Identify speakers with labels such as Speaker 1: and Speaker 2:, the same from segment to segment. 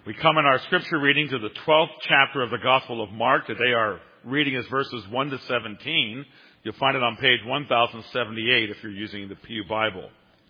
Speaker 1: We come in our scripture reading to the 12th chapter of the Gospel of Mark. Today our reading is verses 1 to 17. You'll find it on page 1078 if you're using the Pew Bible.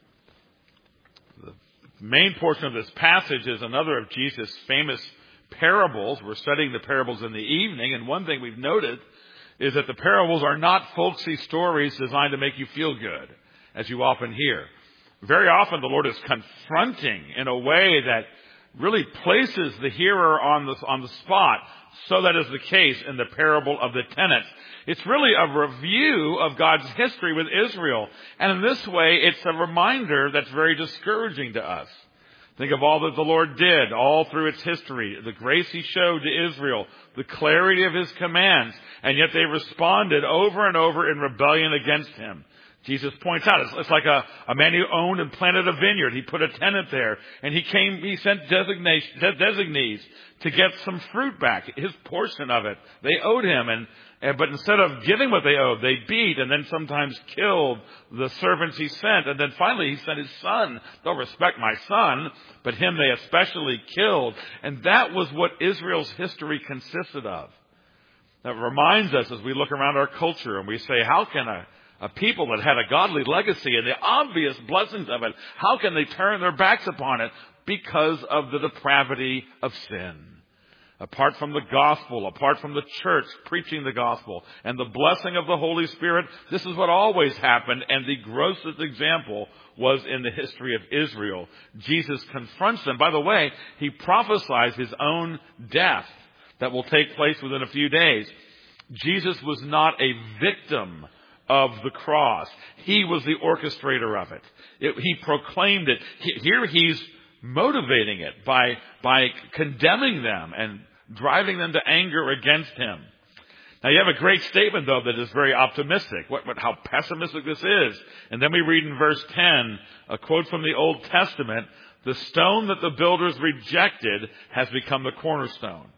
Speaker 1: The main portion of this passage is another of Jesus' famous parables. We're studying the parables in the evening, and one thing we've noted is that the parables are not folksy stories designed to make you feel good, as you often hear. Very often the Lord is confronting in a way that really places the hearer on the spot. So that is the case in the parable of the tenants. It's really a review of God's history with Israel. And in this way, it's a reminder that's very discouraging to us. Think of all that the Lord did all through its history, the grace He showed to Israel, the clarity of His commands, and yet they responded over and over in rebellion against Him. Jesus points out, it's like a man who owned and planted a vineyard. He put a tenant there, and he sent designees to get some fruit back, his portion of it. They owed him, but instead of giving what they owed, they beat and then sometimes killed the servants he sent. And then finally he sent his son. They'll respect my son, but him they especially killed. And that was what Israel's history consisted of. That reminds us as we look around our culture and we say, how can a people that had a godly legacy and the obvious blessings of it, how can they turn their backs upon it? Because of the depravity of sin. Apart from the gospel, apart from the church preaching the gospel and the blessing of the Holy Spirit, this is what always happened, and the grossest example was in the history of Israel. Jesus confronts them. By the way, He prophesies His own death that will take place within a few days. Jesus was not a victim of the cross. He was the orchestrator of it. He proclaimed it. Here He's motivating it by condemning them and driving them to anger against Him. Now you have a great statement though that is very optimistic. How pessimistic this is. And then we read in verse 10, a quote from the Old Testament, "The stone that the builders rejected has become the cornerstone."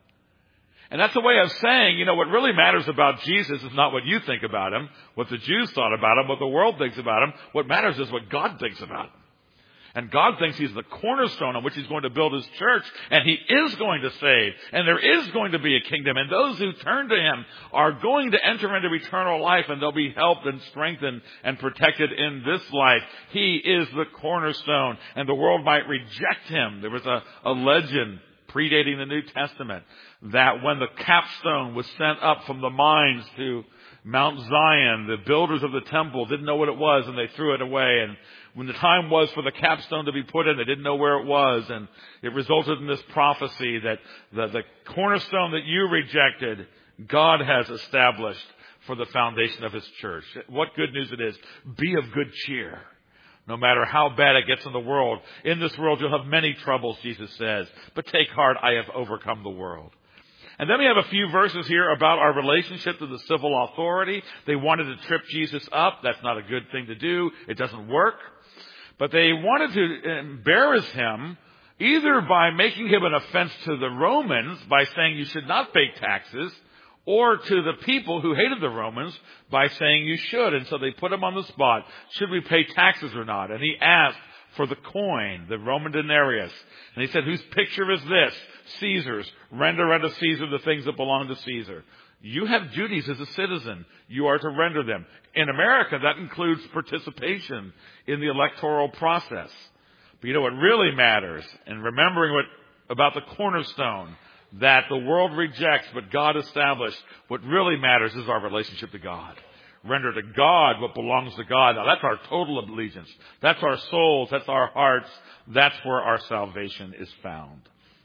Speaker 1: And that's a way of saying, what really matters about Jesus is not what you think about Him, what the Jews thought about Him, what the world thinks about Him. What matters is what God thinks about Him. And God thinks He's the cornerstone on which He's going to build His church, and He is going to save, and there is going to be a kingdom, and those who turn to Him are going to enter into eternal life, and they'll be helped and strengthened and protected in this life. He is the cornerstone, and the world might reject Him. There was a legend predating the New Testament that when the capstone was sent up from the mines to Mount Zion, the builders of the temple didn't know what it was, and they threw it away. And when the time was for the capstone to be put in, they didn't know where it was. And it resulted in this prophecy that the cornerstone that you rejected, God has established for the foundation of His church. What good news it is. Be of good cheer. No matter how bad it gets in the world. In this world you'll have many troubles, Jesus says. But take heart, I have overcome the world. And then we have a few verses here about our relationship to the civil authority. They wanted to trip Jesus up. That's not a good thing to do. It doesn't work. But they wanted to embarrass Him either by making Him an offense to the Romans by saying you should not pay taxes, or to the people who hated the Romans by saying you should. And so they put Him on the spot. Should we pay taxes or not? And He asked for the coin, the Roman denarius. And He said, whose picture is this? Caesar's. Render unto Caesar the things that belong to Caesar. You have duties as a citizen. You are to render them. In America, that includes participation in the electoral process. But what really matters, and remembering about the cornerstone that the world rejects but God established, what really matters is our relationship to God. Render to God what belongs to God. Now that's our total allegiance. That's our souls. That's our hearts. That's where our salvation is found.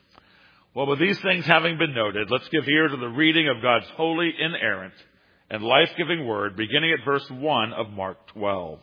Speaker 1: Well, with these things having been noted, let's give ear to the reading of God's holy, inerrant, and life-giving word, beginning at verse 1 of Mark 12.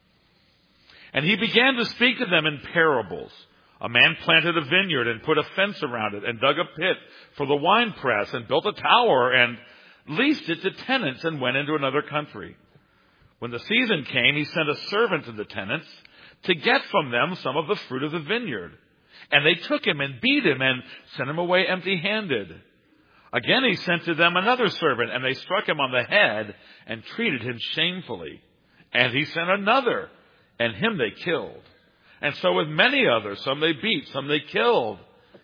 Speaker 1: And He began to speak to them in parables. A man planted a vineyard and put a fence around it and dug a pit for the winepress and built a tower and leased it to tenants and went into another country. When the season came, he sent a servant to the tenants to get from them some of the fruit of the vineyard. And they took him and beat him and sent him away empty-handed. Again he sent to them another servant, and they struck him on the head and treated him shamefully. And he sent another, and him they killed. And so with many others, some they beat, some they killed.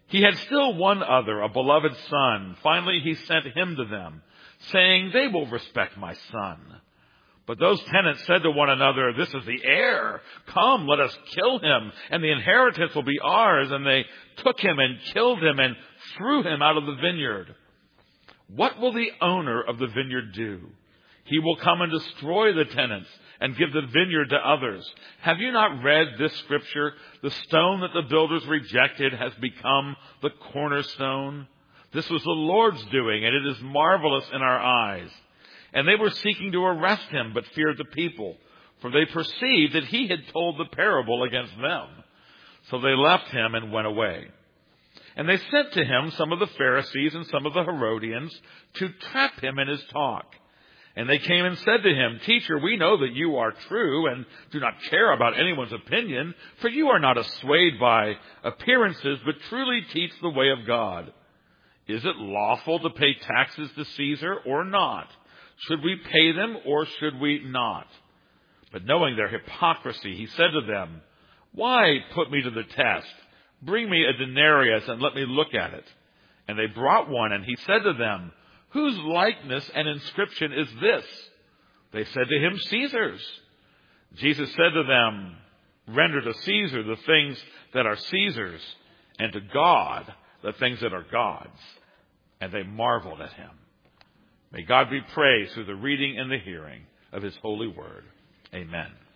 Speaker 1: He had still one other, a beloved son. Finally, he sent him to them, saying, they will respect my son. But those tenants said to one another, this is the heir. Come, let us kill him, and the inheritance will be ours. And they took him and killed him and threw him out of the vineyard. What will the owner of the vineyard do? He will come and destroy the tenants and give the vineyard to others. Have you not read this scripture? The stone that the builders rejected has become the cornerstone. This was the Lord's doing, and it is marvelous in our eyes. And they were seeking to arrest him, but feared the people, for they perceived that he had told the parable against them. So they left him and went away. And they sent to him some of the Pharisees and some of the Herodians to trap him in his talk. And they came and said to him, Teacher, we know that you are true and do not care about anyone's opinion, for you are not swayed by appearances, but truly teach the way of God. Is it lawful to pay taxes to Caesar or not? Should we pay them or should we not? But knowing their hypocrisy, he said to them, Why put me to the test? Bring me a denarius and let me look at it. And they brought one, and he said to them, Whose likeness and inscription is this? They said to him, Caesar's. Jesus said to them, Render to Caesar the things that are Caesar's, and to God the things that are God's. And they marveled at him. May God be praised through the reading and the hearing of his holy word. Amen.